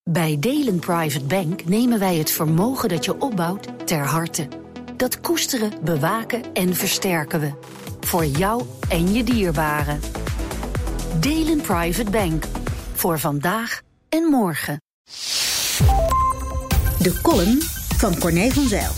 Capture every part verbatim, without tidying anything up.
Bij Delen Private Bank nemen wij het vermogen dat je opbouwt ter harte. Dat koesteren, bewaken en versterken we. Voor jou en je dierbaren. Delen Private Bank. Voor vandaag en morgen. De column van Corné van Zijl.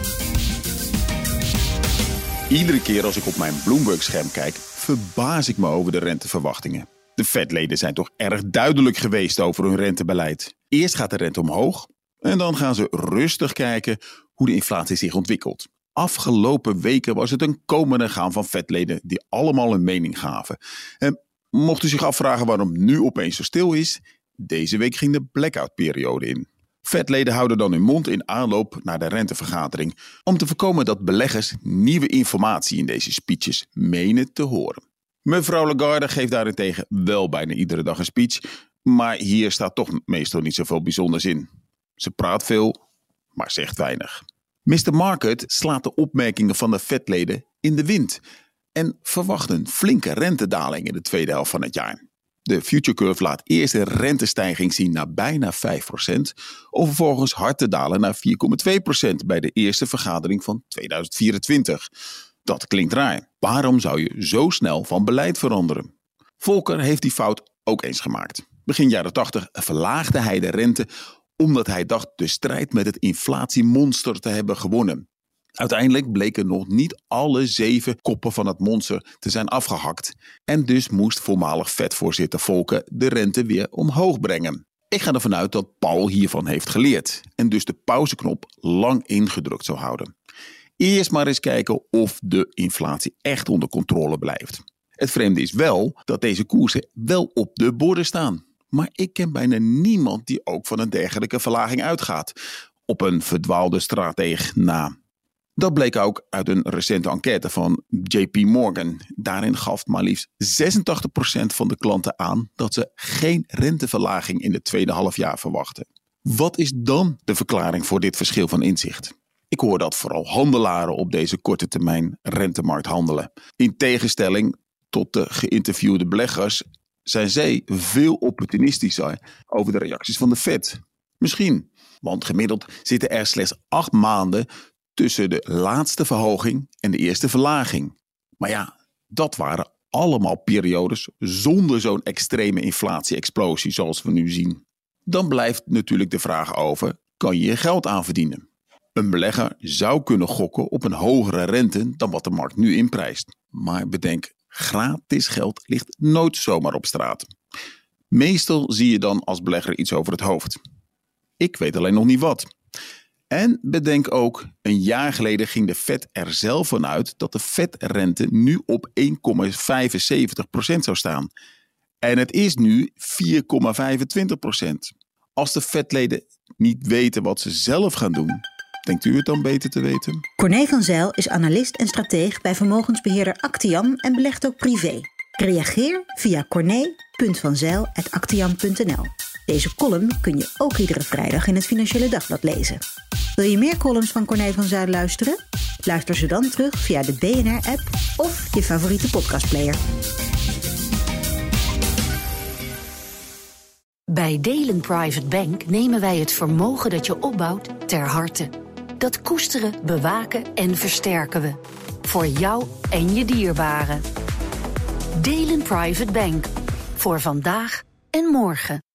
Iedere keer als ik op mijn Bloomberg-scherm kijk, verbaas ik me over de renteverwachtingen. De Fed-leden zijn toch erg duidelijk geweest over hun rentebeleid. Eerst gaat de rente omhoog en dan gaan ze rustig kijken hoe de inflatie zich ontwikkelt. Afgelopen weken was het een komen en gaan van Fed-leden die allemaal een mening gaven. En mocht u zich afvragen waarom nu opeens zo stil is, deze week ging de blackout-periode in. Fed-leden houden dan hun mond in aanloop naar de rentevergadering om te voorkomen dat beleggers nieuwe informatie in deze speeches menen te horen. Mevrouw Lagarde geeft daarentegen wel bijna iedere dag een speech, maar hier staat toch meestal niet zoveel bijzonders in. Ze praat veel, maar zegt weinig. mister Market slaat de opmerkingen van de Fed-leden in de wind en verwacht een flinke rentedaling in de tweede helft van het jaar. De future curve laat eerst een rentestijging zien naar bijna vijf procent, om vervolgens hard te dalen naar vier komma twee procent bij de eerste vergadering van tweeduizend vierentwintig. Dat klinkt raar. Waarom zou je zo snel van beleid veranderen? Volcker heeft die fout ook eens gemaakt. Begin jaren tachtig verlaagde hij de rente omdat hij dacht de strijd met het inflatiemonster te hebben gewonnen. Uiteindelijk bleken nog niet alle zeven koppen van het monster te zijn afgehakt. En dus moest voormalig Fed-voorzitter Volcker de rente weer omhoog brengen. Ik ga ervan uit dat Paul hiervan heeft geleerd en dus de pauzeknop lang ingedrukt zou houden. Eerst maar eens kijken of de inflatie echt onder controle blijft. Het vreemde is wel dat deze koersen wel op de borden staan. Maar ik ken bijna niemand die ook van een dergelijke verlaging uitgaat. Op een verdwaalde strateeg na. Dat bleek ook uit een recente enquête van J P Morgan. Daarin gaf maar liefst zesentachtig procent van de klanten aan dat ze geen renteverlaging in het tweede halfjaar verwachten. Wat is dan de verklaring voor dit verschil van inzicht? Ik hoor dat vooral handelaren op deze korte termijn rentemarkt handelen. In tegenstelling tot de geïnterviewde beleggers zijn zij veel opportunistischer over de reacties van de Fed. Misschien, want gemiddeld zitten er slechts acht maanden tussen de laatste verhoging en de eerste verlaging. Maar ja, dat waren allemaal periodes zonder zo'n extreme inflatie-explosie zoals we nu zien. Dan blijft natuurlijk de vraag over, kan je je geld aanverdienen? Een belegger zou kunnen gokken op een hogere rente dan wat de markt nu inprijst. Maar bedenk, gratis geld ligt nooit zomaar op straat. Meestal zie je dan als belegger iets over het hoofd. Ik weet alleen nog niet wat. En bedenk ook, een jaar geleden ging de Fed er zelf van uit dat de Fed-rente nu op één komma vijfenzeventig procent zou staan. En het is nu vier komma vijfentwintig procent. Als de Fed-leden niet weten wat ze zelf gaan doen, denkt u het dan beter te weten? Corné van Zijl is analist en strateeg bij vermogensbeheerder Actiam en belegt ook privé. Reageer via corné punt van zijl apenstaartje actiam punt n l. Deze column kun je ook iedere vrijdag in het Financiële Dagblad lezen. Wil je meer columns van Corné van Zijl luisteren? Luister ze dan terug via de B N R-app of je favoriete podcastplayer. Bij Delen Private Bank nemen wij het vermogen dat je opbouwt ter harte. Dat koesteren, bewaken en versterken we. Voor jou en je dierbaren. Delen Private Bank. Voor vandaag en morgen.